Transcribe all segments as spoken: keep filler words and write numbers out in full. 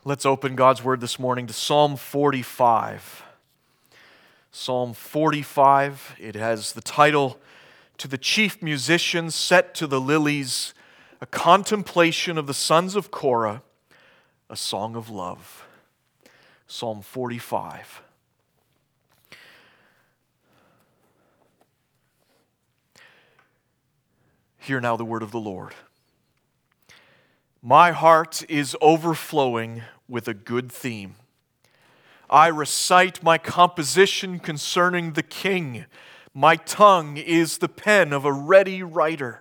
Let's open God's Word this morning to Psalm forty-five. Psalm forty-five, it has the title, "To the Chief Musician set to the lilies, a contemplation of the sons of Korah, a song of love." Psalm forty-five. Hear now the word of the Lord. My heart is overflowing with a good theme. I recite my composition concerning the King. My tongue is the pen of a ready writer.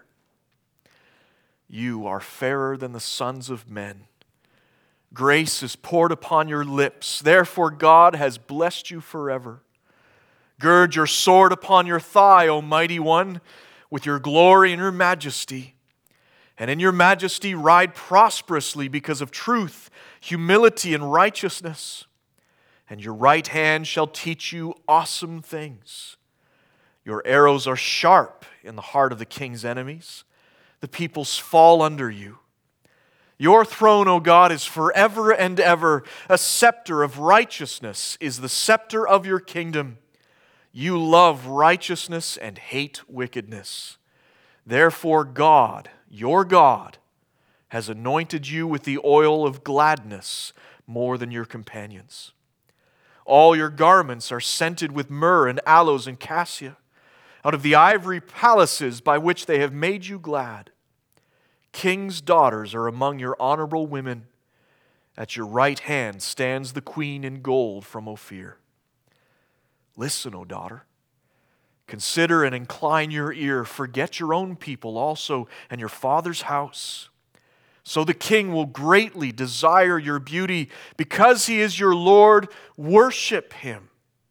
You are fairer than the sons of men. Grace is poured upon your lips. Therefore God has blessed you forever. Gird your sword upon your thigh, O mighty one, with your glory and your majesty. And in your majesty ride prosperously because of truth, humility, and righteousness. And your right hand shall teach you awesome things. Your arrows are sharp in the heart of the king's enemies. The peoples fall under you. Your throne, O God, is forever and ever. A scepter of righteousness is the scepter of your kingdom. You love righteousness and hate wickedness. Therefore God, your God, has anointed you with the oil of gladness more than your companions. All your garments are scented with myrrh and aloes and cassia, out of the ivory palaces by which they have made you glad. King's daughters are among your honorable women. At your right hand stands the queen in gold from Ophir. Listen, O daughter. Consider and incline your ear. Forget your own people also and your father's house. So the king will greatly desire your beauty. Because he is your Lord, worship him.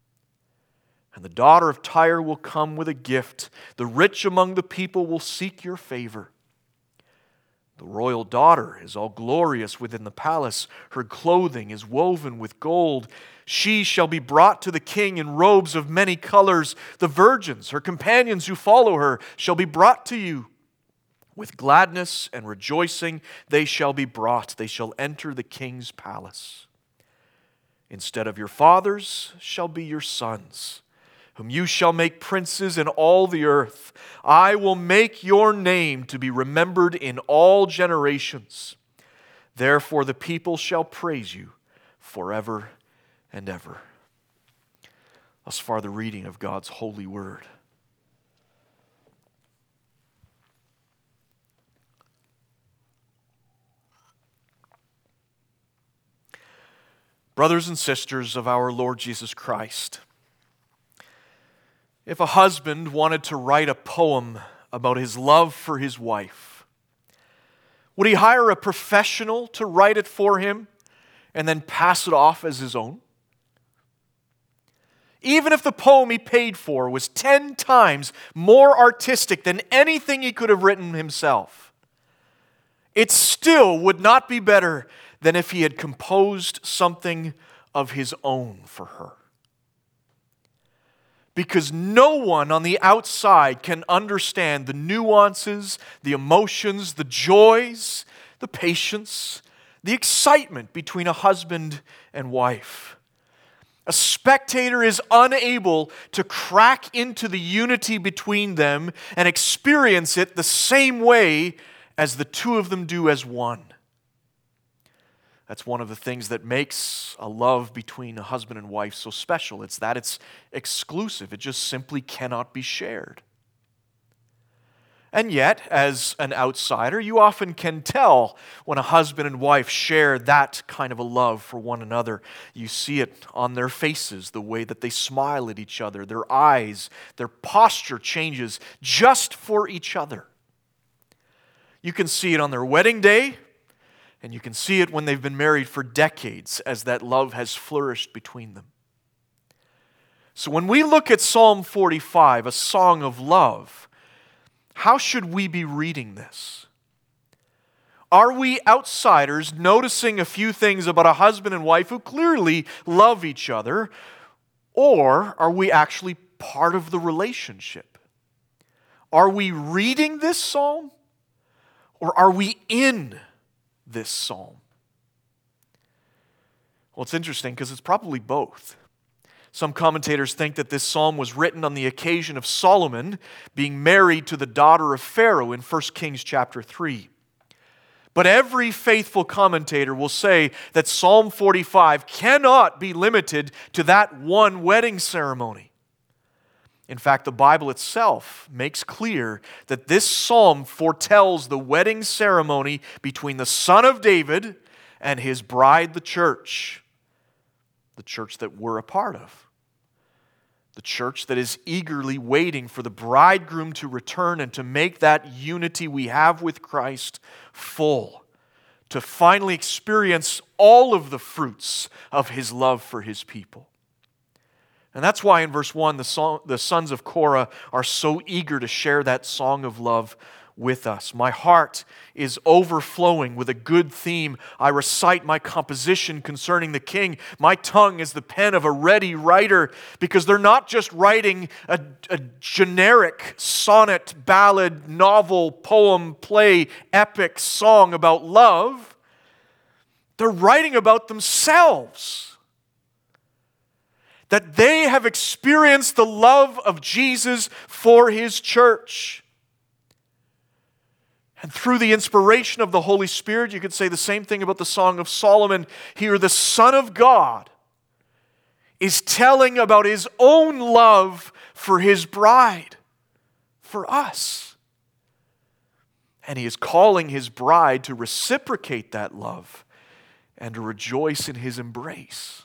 And the daughter of Tyre will come with a gift. The rich among the people will seek your favor. The royal daughter is all glorious within the palace. Her clothing is woven with gold. She shall be brought to the king in robes of many colors. The virgins, her companions who follow her, shall be brought to you. With gladness and rejoicing they shall be brought. They shall enter the king's palace. Instead of your fathers shall be your sons, whom you shall make princes in all the earth. I will make your name to be remembered in all generations. Therefore the people shall praise you forever and ever. Thus far the reading of God's holy word. Brothers and sisters of our Lord Jesus Christ, if a husband wanted to write a poem about his love for his wife, would he hire a professional to write it for him and then pass it off as his own? Even if the poem he paid for was ten times more artistic than anything he could have written himself, it still would not be better than if he had composed something of his own for her. Because no one on the outside can understand the nuances, the emotions, the joys, the patience, the excitement between a husband and wife. A spectator is unable to crack into the unity between them and experience it the same way as the two of them do as one. That's one of the things that makes a love between a husband and wife so special. It's that it's exclusive. It just simply cannot be shared. And yet, as an outsider, you often can tell when a husband and wife share that kind of a love for one another. You see it on their faces, the way that they smile at each other, their eyes, their posture changes just for each other. You can see it on their wedding day, and you can see it when they've been married for decades as that love has flourished between them. So when we look at Psalm forty-five, a song of love, how should we be reading this? Are we outsiders noticing a few things about a husband and wife who clearly love each other, or are we actually part of the relationship? Are we reading this psalm, or are we in this psalm? Well, it's interesting because it's probably both. Some commentators think that this psalm was written on the occasion of Solomon being married to the daughter of Pharaoh in First Kings chapter three. But every faithful commentator will say that Psalm forty-five cannot be limited to that one wedding ceremony. In fact, the Bible itself makes clear that this psalm foretells the wedding ceremony between the Son of David and his bride, the church, the church that we're a part of, the church that is eagerly waiting for the bridegroom to return and to make that unity we have with Christ full, to finally experience all of the fruits of his love for his people. And that's why in verse one, the, song, the sons of Korah are so eager to share that song of love with us. My heart is overflowing with a good theme. I recite my composition concerning the king. My tongue is the pen of a ready writer, because they're not just writing a, a generic sonnet, ballad, novel, poem, play, epic song about love. They're writing about themselves. That they have experienced the love of Jesus for his church. And through the inspiration of the Holy Spirit, you could say the same thing about the Song of Solomon. Here, the Son of God is telling about his own love for his bride, for us. And he is calling his bride to reciprocate that love and to rejoice in his embrace.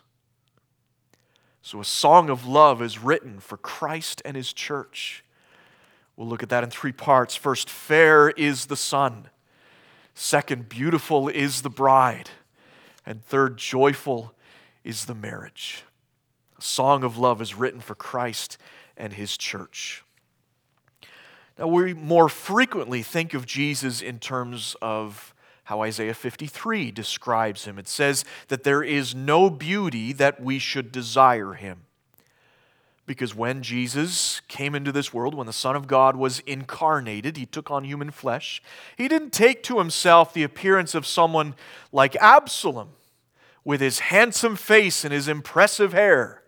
So a song of love is written for Christ and his church. We'll look at that in three parts. First, fair is the son. Second, beautiful is the bride. And third, joyful is the marriage. A song of love is written for Christ and his church. Now, we more frequently think of Jesus in terms of how Isaiah fifty-three describes him. It says that there is no beauty that we should desire him. Because when Jesus came into this world, when the Son of God was incarnated, he took on human flesh, he didn't take to himself the appearance of someone like Absalom, with his handsome face and his impressive hair,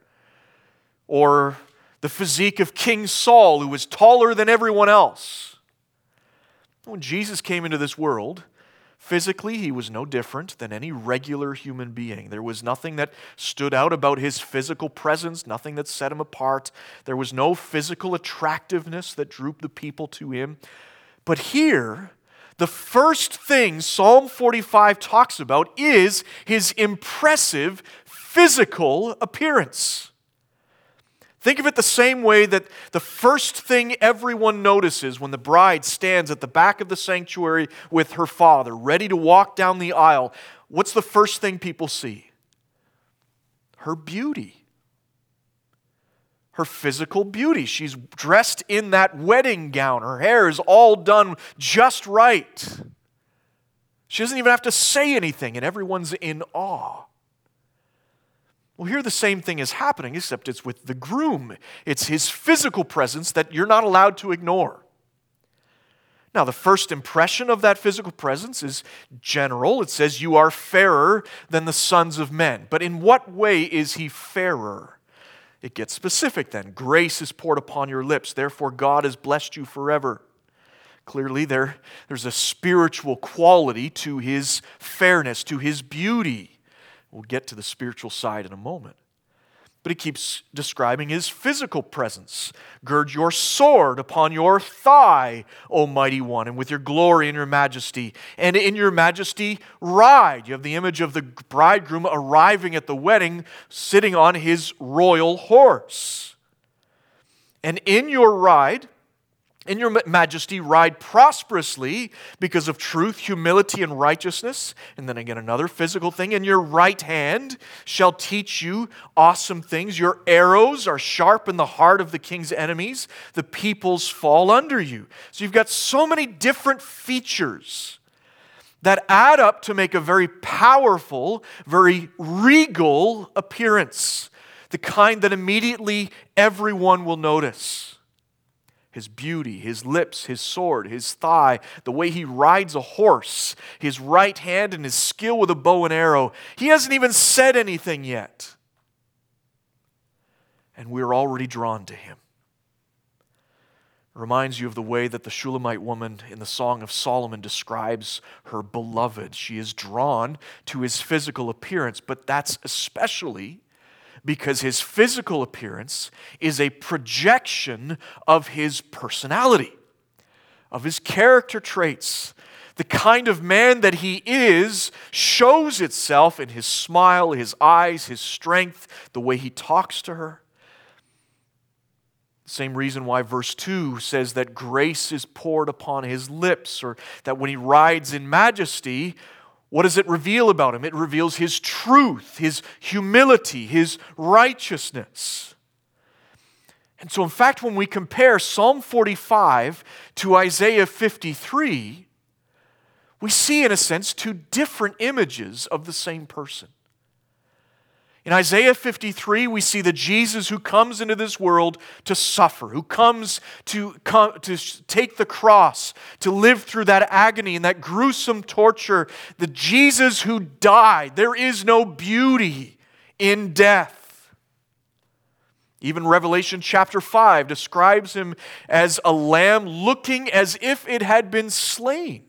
or the physique of King Saul, who was taller than everyone else. When Jesus came into this world, physically, he was no different than any regular human being. There was nothing that stood out about his physical presence, nothing that set him apart. There was no physical attractiveness that drew the people to him. But here, the first thing Psalm forty-five talks about is his impressive physical appearance. Think of it the same way that the first thing everyone notices when the bride stands at the back of the sanctuary with her father, ready to walk down the aisle. What's the first thing people see? Her beauty. Her physical beauty. She's dressed in that wedding gown. Her hair is all done just right. She doesn't even have to say anything, and everyone's in awe. Well, here the same thing is happening, except it's with the groom. It's his physical presence that you're not allowed to ignore. Now, the first impression of that physical presence is general. It says, you are fairer than the sons of men. But in what way is he fairer? It gets specific then. Grace is poured upon your lips. Therefore, God has blessed you forever. Clearly, there, there's a spiritual quality to his fairness, to his beauty. We'll get to the spiritual side in a moment. But he keeps describing his physical presence. Gird your sword upon your thigh, O mighty one, and with your glory and your majesty. And in your majesty, ride. You have the image of the bridegroom arriving at the wedding, sitting on his royal horse. And in your ride, in your majesty, ride prosperously because of truth, humility, and righteousness. And then again, another physical thing. And your right hand shall teach you awesome things. Your arrows are sharp in the heart of the king's enemies. The peoples fall under you. So you've got so many different features that add up to make a very powerful, very regal appearance. The kind that immediately everyone will notice. his beauty, his lips, his sword, his thigh, the way he rides a horse, his right hand and his skill with a bow and arrow. He hasn't even said anything yet. And we're already drawn to him. It reminds you of the way that the Shulamite woman in the Song of Solomon describes her beloved. She is drawn to his physical appearance, but that's especially because his physical appearance is a projection of his personality, of his character traits. The kind of man that he is shows itself in his smile, his eyes, his strength, the way he talks to her. Same reason why verse two says that grace is poured upon his lips, or that when he rides in majesty, what does it reveal about him? It reveals his truth, his humility, his righteousness. And so, in fact, when we compare Psalm forty-five to Isaiah fifty-three, we see, in a sense, two different images of the same person. In Isaiah fifty-three, we see the Jesus who comes into this world to suffer, who comes to, come, to take the cross, to live through that agony and that gruesome torture. The Jesus who died. There is no beauty in death. Even Revelation chapter five describes him as a lamb looking as if it had been slain.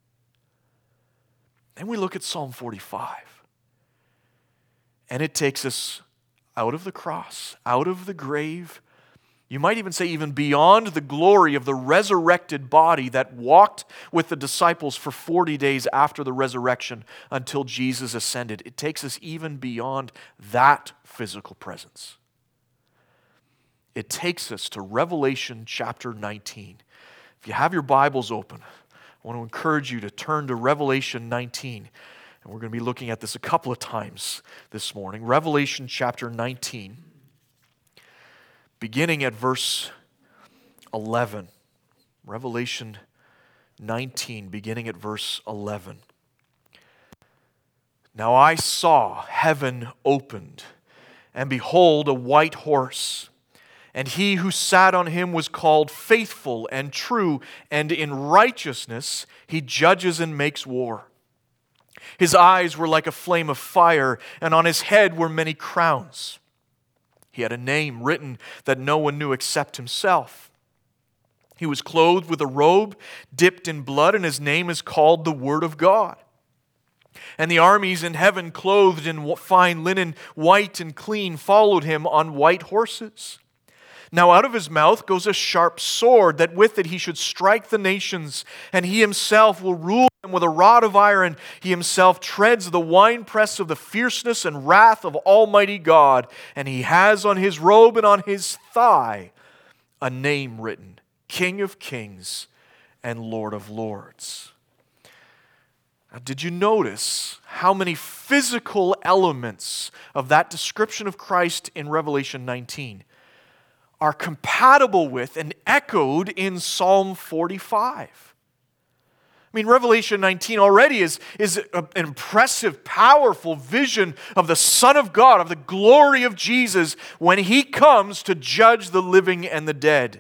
Then we look at Psalm forty-five. And it takes us out of the cross, out of the grave. You might even say even beyond the glory of the resurrected body that walked with the disciples for forty days after the resurrection until Jesus ascended. It takes us even beyond that physical presence. It takes us to Revelation chapter nineteen. If you have your Bibles open, I want to encourage you to turn to Revelation nineteen. And we're going to be looking at this a couple of times this morning. Revelation chapter nineteen, beginning at verse eleven. Revelation nineteen, beginning at verse eleven. Now I saw heaven opened, and behold, a white horse. And he who sat on him was called Faithful and True, and in righteousness he judges and makes war. His eyes were like a flame of fire, and on his head were many crowns. He had a name written that no one knew except himself. He was clothed with a robe dipped in blood, and his name is called the Word of God. And the armies in heaven, clothed in fine linen, white and clean, followed him on white horses. Now out of his mouth goes a sharp sword, that with it he should strike the nations, and he himself will rule them with a rod of iron. He himself treads the winepress of the fierceness and wrath of Almighty God, and he has on his robe and on his thigh a name written, King of Kings and Lord of Lords. Now, did you notice how many physical elements of that description of Christ in Revelation nineteen are compatible with and echoed in Psalm forty-five? I mean, Revelation nineteen already is, is an impressive, powerful vision of the Son of God, of the glory of Jesus when He comes to judge the living and the dead.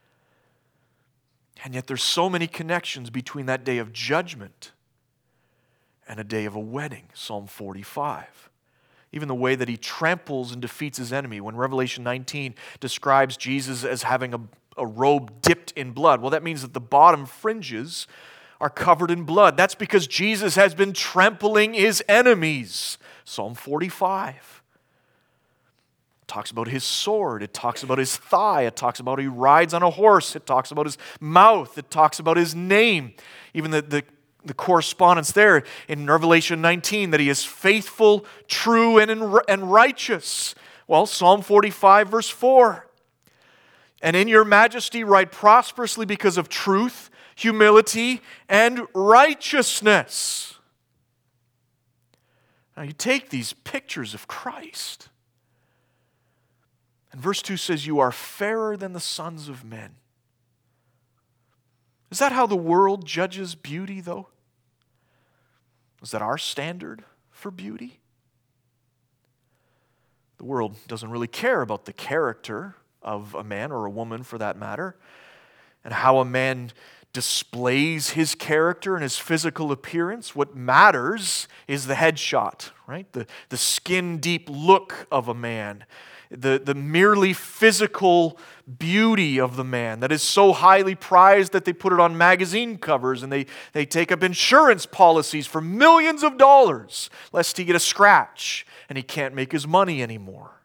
And yet there's so many connections between that day of judgment and a day of a wedding, Psalm forty-five. Even the way that He tramples and defeats His enemy. When Revelation nineteen describes Jesus as having a, a robe dipped in blood, well, that means that the bottom fringes are covered in blood. That's because Jesus has been trampling His enemies. Psalm forty-five. It talks about His sword. It talks about His thigh. It talks about He rides on a horse. It talks about His mouth. It talks about His name. Even the, the The correspondence there in Revelation nineteen, that He is faithful, true, and, in, and righteous. Well, Psalm forty-five, verse four. And in your majesty ride prosperously because of truth, humility, and righteousness. Now you take these pictures of Christ. And verse two says, you are fairer than the sons of men. Is that how the world judges beauty, though? Is that our standard for beauty? The world doesn't really care about the character of a man or a woman, for that matter. and how a man displays his character and his physical appearance. What matters is the headshot, right? The, the skin-deep look of a man. The, the merely physical beauty of the man that is so highly prized that they put it on magazine covers and they, they take up insurance policies for millions of dollars lest he get a scratch and he can't make his money anymore.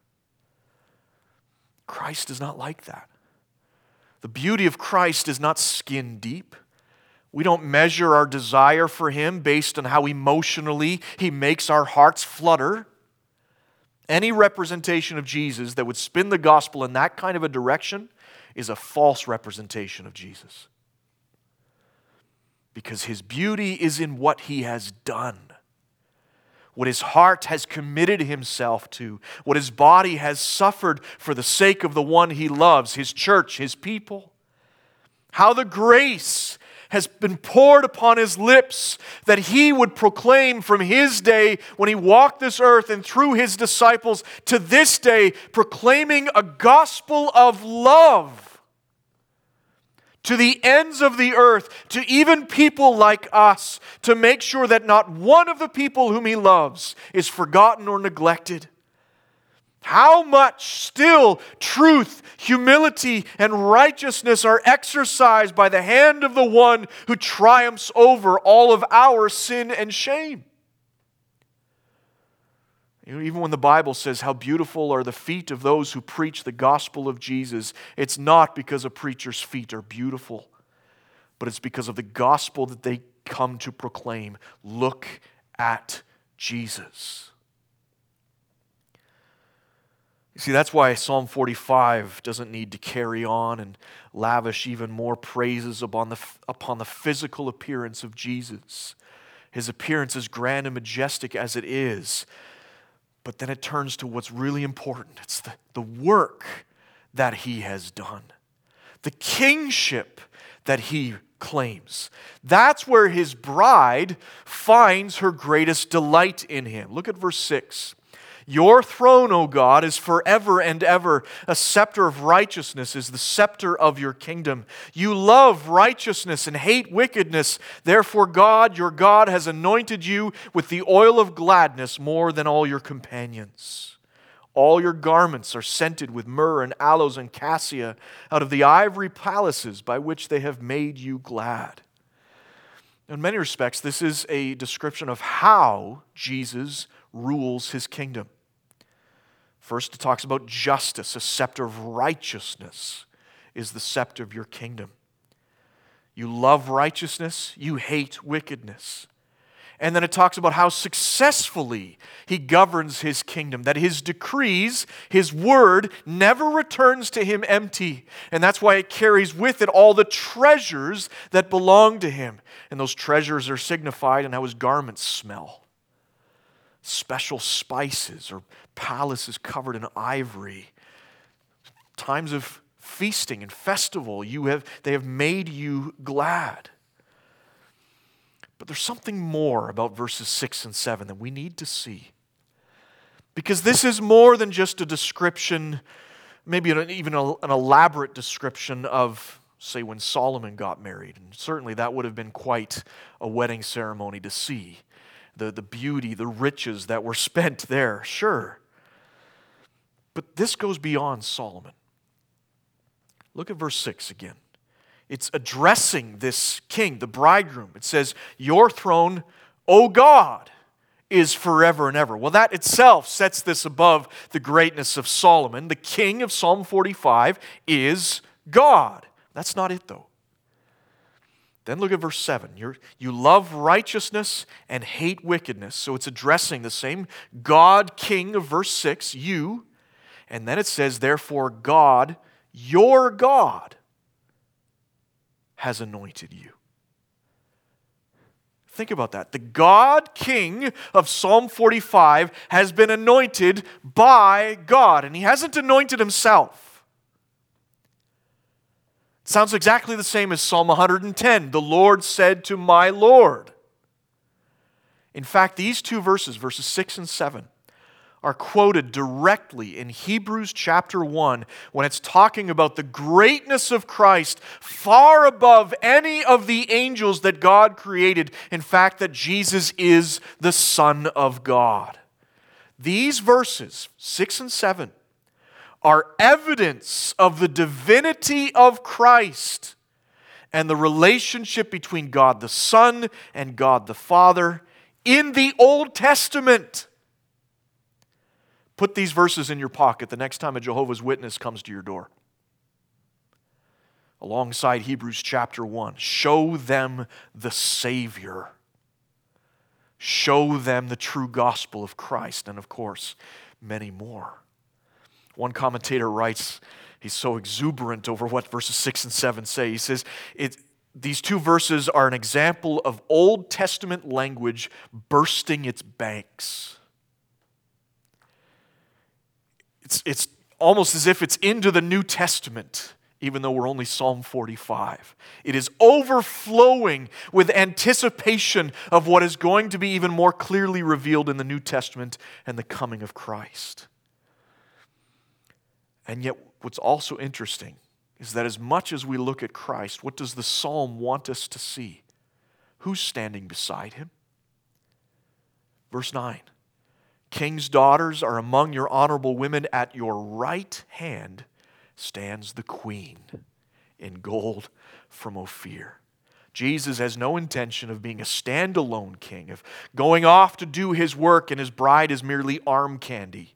Christ is not like that. The beauty of Christ is not skin deep. We don't measure our desire for Him based on how emotionally He makes our hearts flutter. Any representation of Jesus that would spin the gospel in that kind of a direction is a false representation of Jesus. Because His beauty is in what He has done. What His heart has committed Himself to. What His body has suffered for the sake of the one He loves, His church, His people. How the grace has been poured upon His lips that He would proclaim from His day when He walked this earth and through His disciples to this day, proclaiming a gospel of love to the ends of the earth, to even people like us, to make sure that not one of the people whom He loves is forgotten or neglected. How much still truth, humility, and righteousness are exercised by the hand of the one who triumphs over all of our sin and shame. You know, even when the Bible says how beautiful are the feet of those who preach the gospel of Jesus, it's not because a preacher's feet are beautiful, but it's because of the gospel that they come to proclaim. Look at Jesus. You see, that's why Psalm forty-five doesn't need to carry on and lavish even more praises upon the, upon the physical appearance of Jesus. His appearance is grand and majestic as it is. But then it turns to what's really important. It's the, the work that He has done. The kingship that He claims. That's where His bride finds her greatest delight in Him. Look at verse six. Your throne, O God, is forever and ever. A scepter of righteousness is the scepter of your kingdom. You love righteousness and hate wickedness. Therefore, God, your God, has anointed you with the oil of gladness more than all your companions. All your garments are scented with myrrh and aloes and cassia out of the ivory palaces by which they have made you glad. In many respects, this is a description of how Jesus rules His kingdom. First, it talks about justice. A scepter of righteousness is the scepter of your kingdom. You love righteousness, you hate wickedness. And then it talks about how successfully He governs His kingdom, that His decrees, His word, never returns to Him empty. And that's why it carries with it all the treasures that belong to Him. And those treasures are signified in how His garments smell. Special spices or palaces covered in ivory. Times of feasting and festival, you have, they have made you glad. But there's something more about verses six and seven that we need to see. Because this is more than just a description, maybe an, even a, an elaborate description of, say, when Solomon got married. And certainly that would have been quite a wedding ceremony to see. The, the beauty, the riches that were spent there, sure. But this goes beyond Solomon. Look at verse six again. It's addressing this king, the bridegroom. It says, your throne, O God, is forever and ever. Well, that itself sets this above the greatness of Solomon. The king of Psalm forty-five is God. That's not it, though. Then look at verse seven. You're, you love righteousness and hate wickedness. So it's addressing the same God king of verse six, you. And then it says, therefore God, your God, has anointed you. Think about that. The God king of Psalm forty-five has been anointed by God. And He hasn't anointed Himself. Sounds exactly the same as Psalm one hundred ten. The Lord said to my Lord. In fact, these two verses, verses six and seven, are quoted directly in Hebrews chapter one when it's talking about the greatness of Christ far above any of the angels that God created. In fact, that Jesus is the Son of God. These verses, six and seven, are evidence of the divinity of Christ and the relationship between God the Son and God the Father in the Old Testament. Put these verses in your pocket the next time a Jehovah's Witness comes to your door. Alongside Hebrews chapter one, show them the Savior. Show them the true gospel of Christ, and of course, many more. One commentator writes, he's so exuberant over what verses six and seven say. He says, it, these two verses are an example of Old Testament language bursting its banks. It's, it's almost as if it's into the New Testament, even though we're only Psalm forty-five. It is overflowing with anticipation of what is going to be even more clearly revealed in the New Testament and the coming of Christ. And yet, what's also interesting is that as much as we look at Christ, what does the psalm want us to see? Who's standing beside him? Verse nine, king's daughters are among your honorable women. At your right hand stands the queen in gold from Ophir. Jesus has no intention of being a standalone king, of going off to do his work, and his bride is merely arm candy.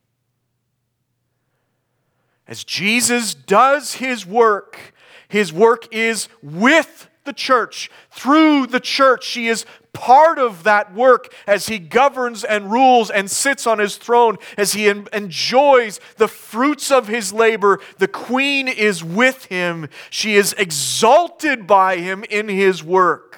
As Jesus does his work, his work is with the church. Through the church, she is part of that work as he governs and rules and sits on his throne, as he en- enjoys the fruits of his labor. The queen is with him. She is exalted by him in his work.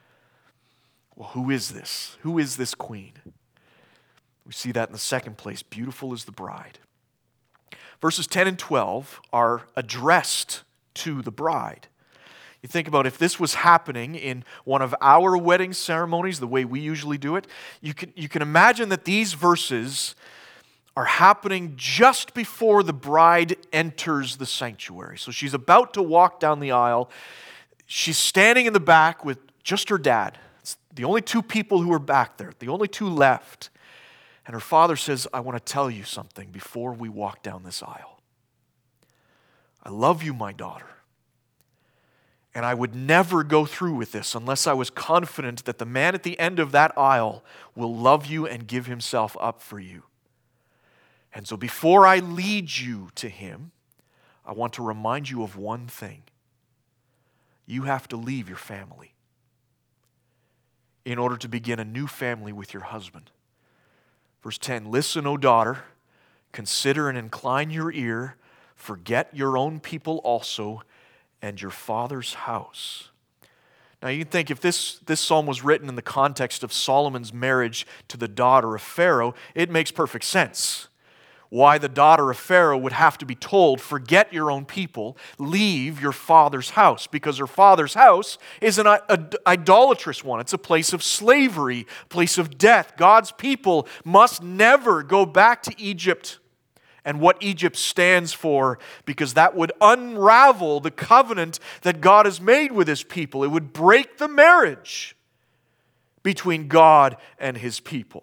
Well, who is this? Who is this queen? We see that in the second place. Beautiful is the bride. Verses ten and twelve are addressed to the bride. You think about if this was happening in one of our wedding ceremonies, the way we usually do it, you can, you can imagine that these verses are happening just before the bride enters the sanctuary. So she's about to walk down the aisle. She's standing in the back with just her dad. It's the only two people who are back there, the only two left. And her father says, I want to tell you something before we walk down this aisle. I love you, my daughter. And I would never go through with this unless I was confident that the man at the end of that aisle will love you and give himself up for you. And so before I lead you to him, I want to remind you of one thing. You have to leave your family in order to begin a new family with your husband. Verse ten, listen, O daughter, consider and incline your ear, forget your own people also, and your father's house. Now you can think if this, this psalm was written in the context of Solomon's marriage to the daughter of Pharaoh, it makes perfect sense. Why the daughter of Pharaoh would have to be told, forget your own people, leave your father's house. Because her father's house is an idolatrous one. It's a place of slavery, a place of death. God's people must never go back to Egypt and what Egypt stands for, because that would unravel the covenant that God has made with his people. It would break the marriage between God and his people.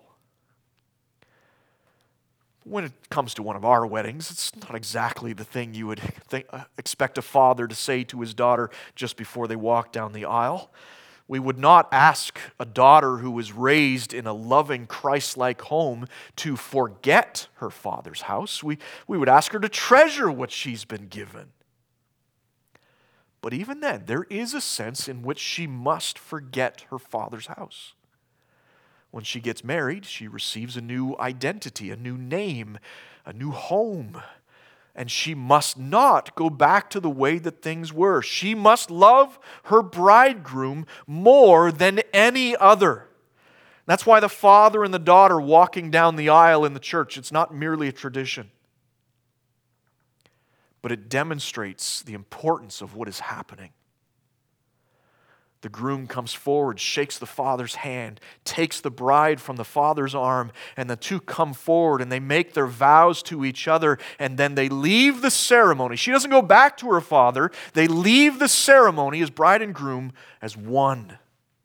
When it comes to one of our weddings, it's not exactly the thing you would think, uh, expect a father to say to his daughter just before they walk down the aisle. We would not ask a daughter who was raised in a loving, Christ-like home to forget her father's house. We, we would ask her to treasure what she's been given. But even then, there is a sense in which she must forget her father's house. When she gets married, she receives a new identity, a new name, a new home. And she must not go back to the way that things were. She must love her bridegroom more than any other. That's why the father and the daughter walking down the aisle in the church, it's not merely a tradition, but it demonstrates the importance of what is happening. The groom comes forward, shakes the father's hand, takes the bride from the father's arm, and the two come forward and they make their vows to each other, and then they leave the ceremony. She doesn't go back to her father. They leave the ceremony as bride and groom as one.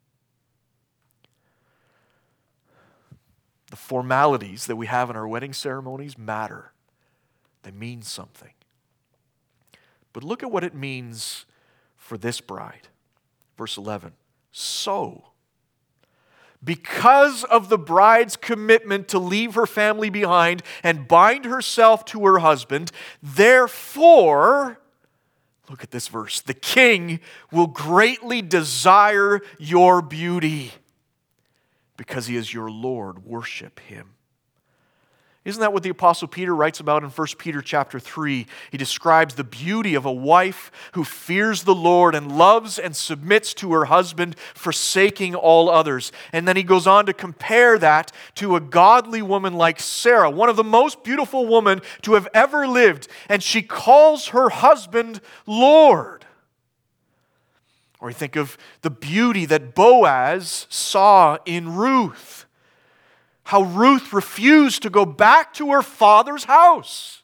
The formalities that we have in our wedding ceremonies matter. They mean something. But look at what it means for this bride. Verse eleven, so, because of the bride's commitment to leave her family behind and bind herself to her husband, therefore, look at this verse, the king will greatly desire your beauty. Because he is your Lord, worship him. Isn't that what the Apostle Peter writes about in First Peter chapter three? He describes the beauty of a wife who fears the Lord and loves and submits to her husband, forsaking all others. And then he goes on to compare that to a godly woman like Sarah, one of the most beautiful women to have ever lived. And she calls her husband Lord. Or you think of the beauty that Boaz saw in Ruth. How Ruth refused to go back to her father's house.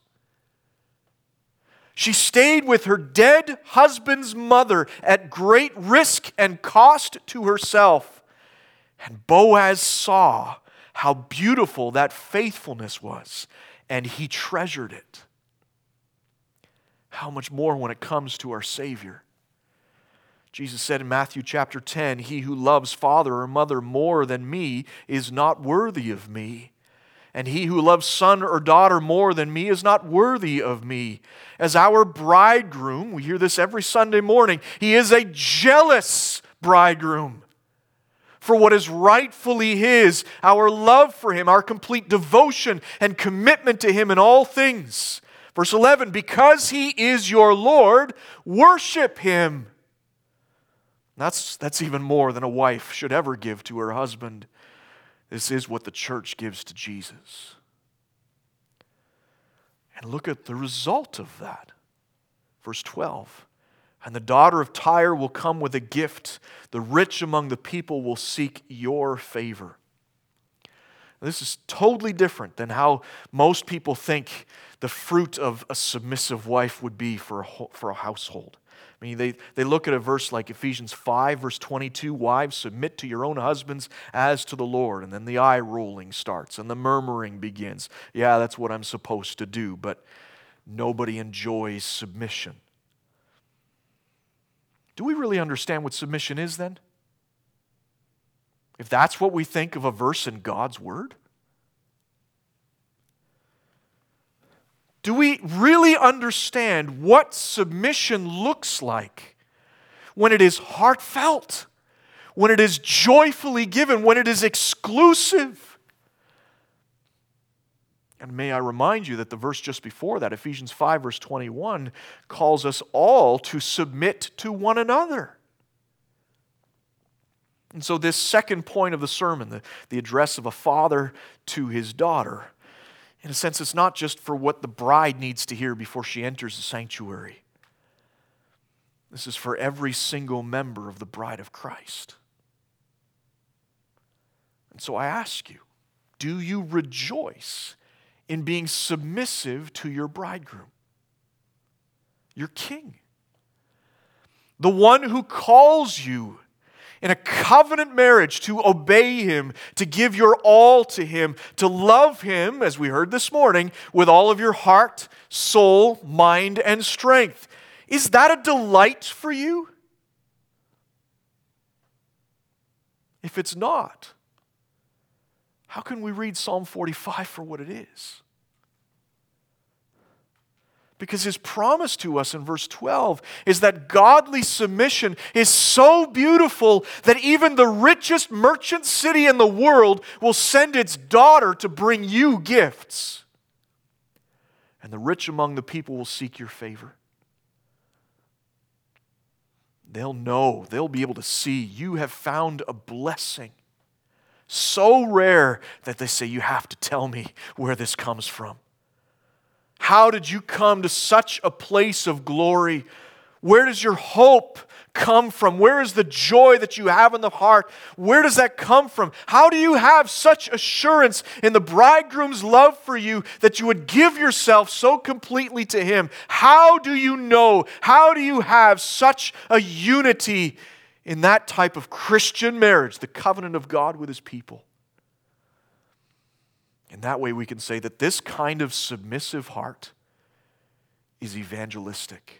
She stayed with her dead husband's mother at great risk and cost to herself. And Boaz saw how beautiful that faithfulness was, and he treasured it. How much more when it comes to our Savior? Jesus said in Matthew chapter ten, he who loves father or mother more than me is not worthy of me. And he who loves son or daughter more than me is not worthy of me. As our bridegroom, we hear this every Sunday morning, he is a jealous bridegroom for what is rightfully his, our love for him, our complete devotion and commitment to him in all things. Verse eleven, because he is your Lord, worship him. That's, that's even more than a wife should ever give to her husband. This is what the church gives to Jesus. And look at the result of that. Verse twelve. And the daughter of Tyre will come with a gift. The rich among the people will seek your favor. This is totally different than how most people think the fruit of a submissive wife would be for a, for a household. I mean, they, they look at a verse like Ephesians five, verse twenty-two, wives, submit to your own husbands as to the Lord. And then the eye rolling starts and the murmuring begins. Yeah, that's what I'm supposed to do, but nobody enjoys submission. Do we really understand what submission is then? If that's what we think of a verse in God's Word? Do we really understand what submission looks like when it is heartfelt, when it is joyfully given, when it is exclusive? And may I remind you that the verse just before that, Ephesians five, verse twenty-one, calls us all to submit to one another. And so this second point of the sermon, the, the address of a father to his daughter, in a sense, it's not just for what the bride needs to hear before she enters the sanctuary. This is for every single member of the bride of Christ. And so I ask you, do you rejoice in being submissive to your bridegroom, your king, the one who calls you in a covenant marriage to obey him, to give your all to him, to love him, as we heard this morning, with all of your heart, soul, mind, and strength? Is that a delight for you? If it's not, how can we read Psalm forty-five for what it is? Because his promise to us in verse twelve is that godly submission is so beautiful that even the richest merchant city in the world will send its daughter to bring you gifts. And the rich among the people will seek your favor. They'll know, they'll be able to see you have found a blessing so rare that they say, you have to tell me where this comes from. How did you come to such a place of glory? Where does your hope come from? Where is the joy that you have in the heart? Where does that come from? How do you have such assurance in the bridegroom's love for you that you would give yourself so completely to him? How do you know? How do you have such a unity in that type of Christian marriage, the covenant of God with his people? In that way, we can say that this kind of submissive heart is evangelistic.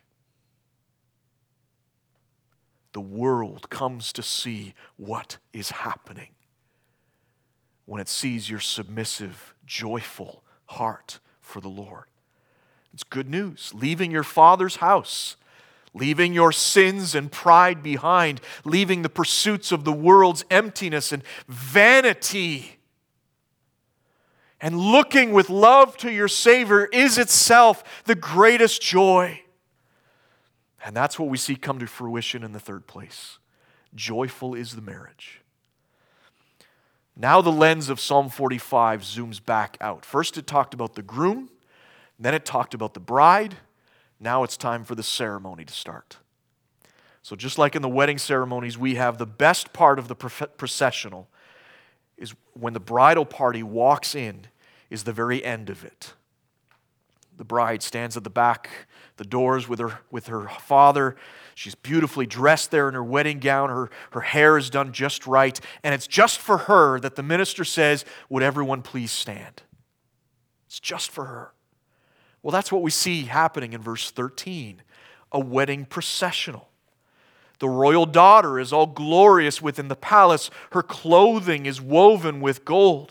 The world comes to see what is happening when it sees your submissive, joyful heart for the Lord. It's good news. Leaving your father's house, leaving your sins and pride behind, leaving the pursuits of the world's emptiness and vanity, and looking with love to your Savior is itself the greatest joy. And that's what we see come to fruition in the third place. Joyful is the marriage. Now the lens of Psalm forty-five zooms back out. First it talked about the groom, then it talked about the bride. Now it's time for the ceremony to start. So just like in the wedding ceremonies, we have the best part of the processional is when the bridal party walks in, is the very end of it. The bride stands at the back, the doors with her with her father. She's beautifully dressed there in her wedding gown. Her, her hair is done just right. And it's just for her that the minister says, would everyone please stand? It's just for her. Well, that's what we see happening in verse thirteen, a wedding processional. The royal daughter is all glorious within the palace. Her clothing is woven with gold.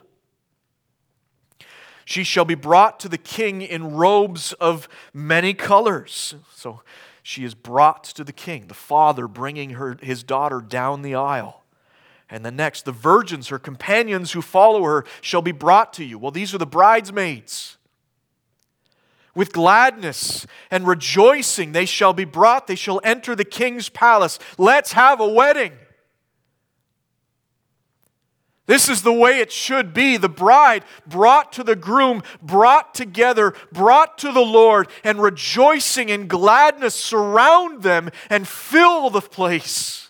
She shall be brought to the king in robes of many colors. So she is brought to the king, the father bringing her, his daughter down the aisle. And the next, the virgins, her companions who follow her, shall be brought to you. Well, these are the bridesmaids. With gladness and rejoicing they shall be brought. They shall enter the king's palace. Let's have a wedding. This is the way it should be. The bride brought to the groom, brought together, brought to the Lord, and rejoicing and gladness surround them and fill the place.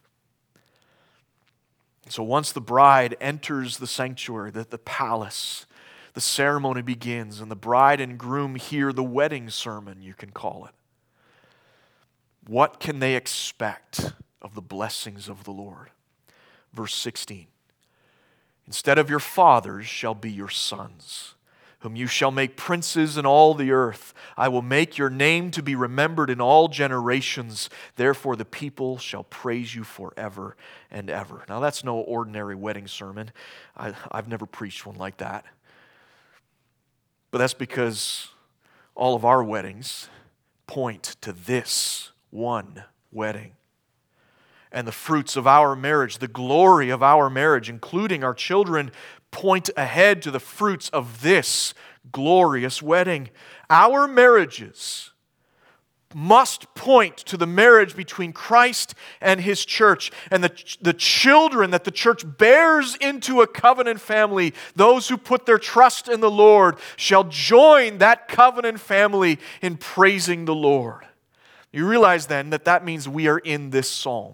So once the bride enters the sanctuary, the, the palace, the ceremony begins, and the bride and groom hear the wedding sermon, you can call it. What can they expect of the blessings of the Lord? Verse sixteen. Instead of your fathers shall be your sons, whom you shall make princes in all the earth. I will make your name to be remembered in all generations. Therefore the people shall praise you forever and ever. Now that's no ordinary wedding sermon. I, I've never preached one like that. But that's because all of our weddings point to this one wedding. And the fruits of our marriage, the glory of our marriage, including our children, point ahead to the fruits of this glorious wedding. Our marriages must point to the marriage between Christ and His church. And the, the children that the church bears into a covenant family, those who put their trust in the Lord, shall join that covenant family in praising the Lord. You realize then that that means we are in this psalm.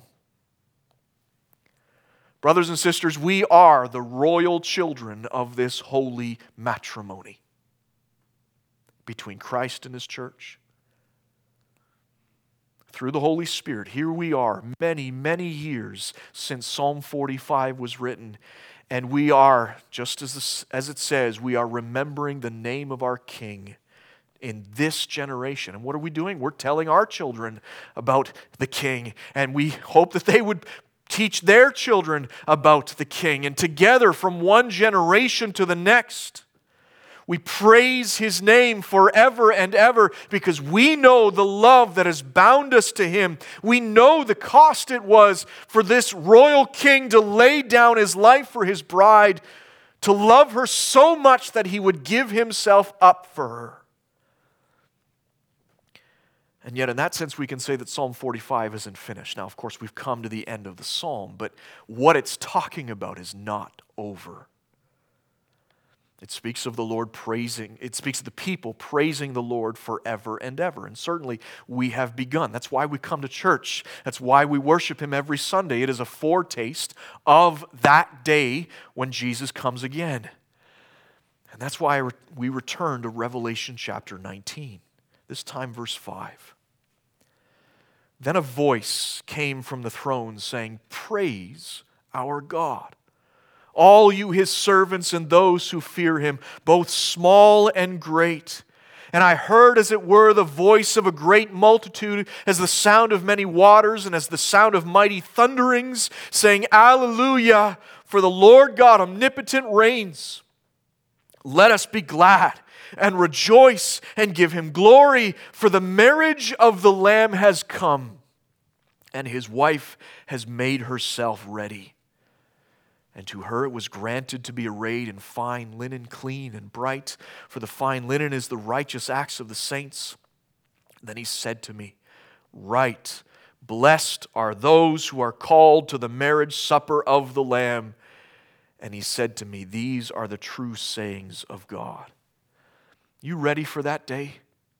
Brothers and sisters, we are the royal children of this holy matrimony between Christ and His church. Through the Holy Spirit, here we are, many, many years since Psalm forty-five was written, and we are, just as, this, as it says, we are remembering the name of our King in this generation. And what are we doing? We're telling our children about the King, and we hope that they would teach their children about the King. And together, from one generation to the next, we praise His name forever and ever because we know the love that has bound us to Him. We know the cost it was for this royal King to lay down His life for His bride, to love her so much that He would give Himself up for her. And yet, in that sense, we can say that Psalm forty-five isn't finished. Now, of course, we've come to the end of the psalm, but what it's talking about is not over. It speaks of the Lord praising, it speaks of the people praising the Lord forever and ever. And certainly we have begun. That's why we come to church. That's why we worship Him every Sunday. It is a foretaste of that day when Jesus comes again. And that's why we return to Revelation chapter nineteen, this time verse five. Then a voice came from the throne saying, "Praise our God, all you His servants and those who fear Him, both small and great." And I heard, as it were, the voice of a great multitude, as the sound of many waters, and as the sound of mighty thunderings, saying, "Alleluia, for the Lord God omnipotent reigns. Let us be glad and rejoice and give Him glory, for the marriage of the Lamb has come, and His wife has made herself ready. And to her it was granted to be arrayed in fine linen, clean and bright, for the fine linen is the righteous acts of the saints." Then He said to me, "Write, blessed are those who are called to the marriage supper of the Lamb." And He said to me, "These are the true sayings of God." You ready for that day?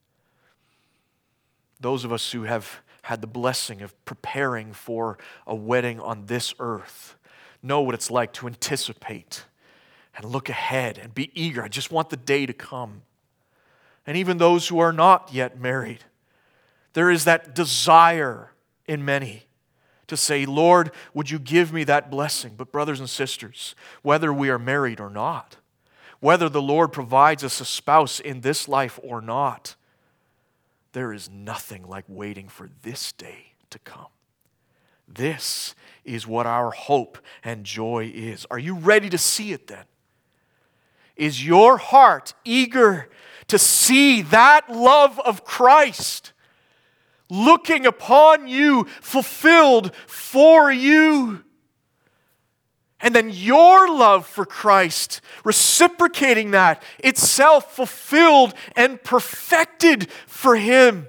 Those of us who have had the blessing of preparing for a wedding on this earth know what it's like to anticipate and look ahead and be eager. I just want the day to come. And even those who are not yet married, there is that desire in many to say, "Lord, would you give me that blessing?" But brothers and sisters, whether we are married or not, whether the Lord provides us a spouse in this life or not, there is nothing like waiting for this day to come. This is what our hope and joy is. Are you ready to see it then? Is your heart eager to see that love of Christ looking upon you, fulfilled for you? And then your love for Christ, reciprocating that, itself fulfilled and perfected for Him.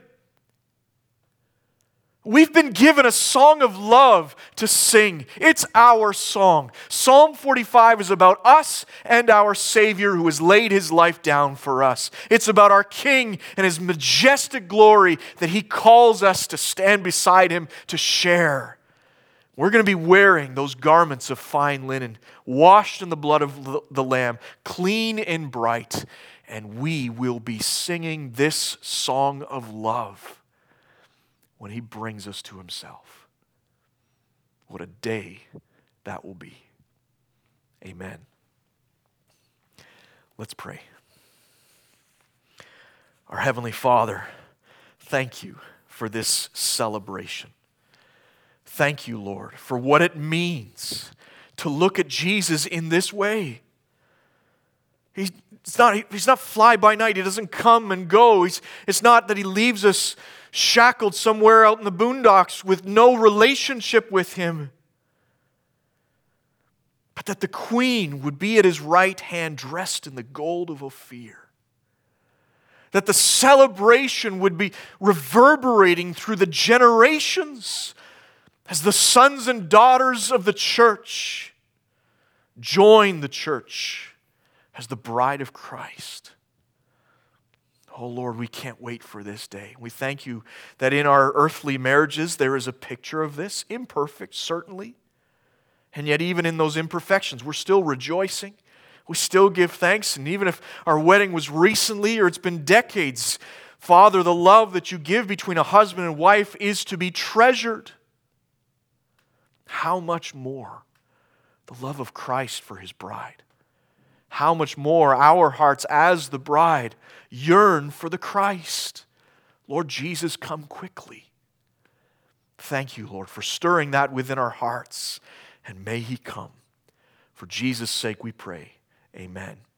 We've been given a song of love to sing. It's our song. Psalm forty-five is about us and our Savior who has laid His life down for us. It's about our King and His majestic glory that He calls us to stand beside Him to share. We're going to be wearing those garments of fine linen, washed in the blood of the Lamb, clean and bright, and we will be singing this song of love when He brings us to Himself. What a day that will be. Amen. Let's pray. Our Heavenly Father, thank You for this celebration. Thank You, Lord, for what it means to look at Jesus in this way. He's not, he's not fly by night. He doesn't come and go. He's, it's not that He leaves us shackled somewhere out in the boondocks with no relationship with Him. But that the Queen would be at His right hand dressed in the gold of Ophir. That the celebration would be reverberating through the generations as the sons and daughters of the church join the church as the bride of Christ. Oh Lord, we can't wait for this day. We thank You that in our earthly marriages there is a picture of this, imperfect certainly, and yet even in those imperfections we're still rejoicing. We still give thanks, and even if our wedding was recently or it's been decades, Father, the love that You give between a husband and wife is to be treasured. How much more the love of Christ for His bride? How much more our hearts as the bride yearn for the Christ? Lord Jesus, come quickly. Thank You, Lord, for stirring that within our hearts, and may He come. For Jesus' sake we pray. Amen.